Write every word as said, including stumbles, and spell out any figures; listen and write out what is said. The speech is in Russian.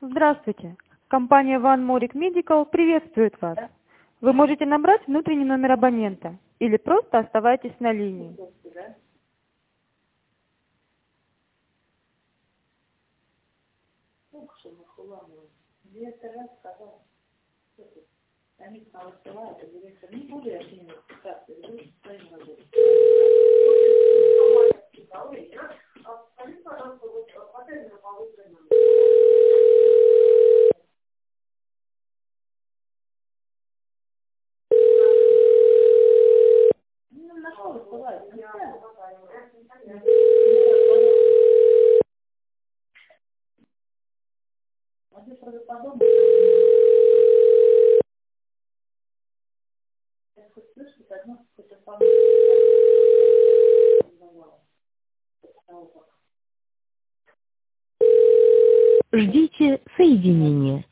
Здравствуйте. Компания One Morik Medical приветствует вас. Вы можете набрать внутренний номер абонента или просто оставайтесь на линии. Ждите соединения.